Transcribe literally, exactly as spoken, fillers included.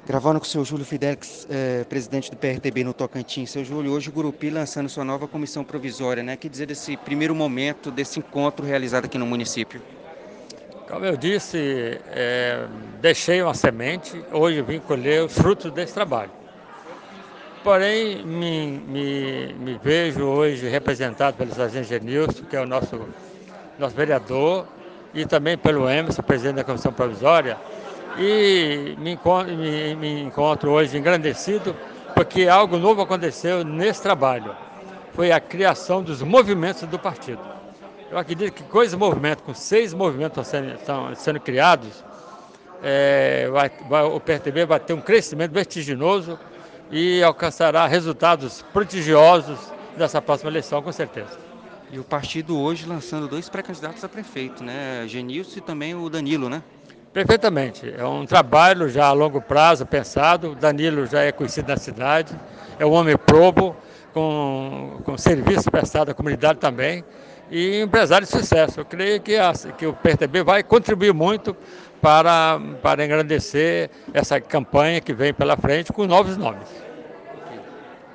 Gravando com o seu Júlio Fidelix, eh, presidente do P R T B no Tocantins. Seu Júlio, hoje o Gurupi lançando sua nova comissão provisória, né? O que dizer desse primeiro momento, desse encontro realizado aqui no município? Como eu disse, é, deixei uma semente, hoje vim colher os frutos desse trabalho. Porém, me, me, me vejo hoje representado pelo sargento Genilson, que é o nosso, nosso vereador, e também pelo Emerson, presidente da Comissão Provisória, e me encontro, me, me encontro hoje engrandecido porque algo novo aconteceu nesse trabalho. Foi a criação dos movimentos do partido. Eu acredito que com esse movimento, com seis movimentos sendo, estão sendo criados, é, vai, vai, o P R T B vai ter um crescimento vertiginoso e alcançará resultados prodigiosos nessa próxima eleição, com certeza. E o partido hoje lançando dois pré-candidatos a prefeito, né? Genilson e também o Danilo, né? Perfeitamente. É um trabalho já a longo prazo pensado. O Danilo já é conhecido na cidade, é um homem probo, com, com serviço prestado à comunidade também, e empresário de sucesso. Eu creio que, a, que o P R T B vai contribuir muito para, para engrandecer essa campanha que vem pela frente com novos nomes.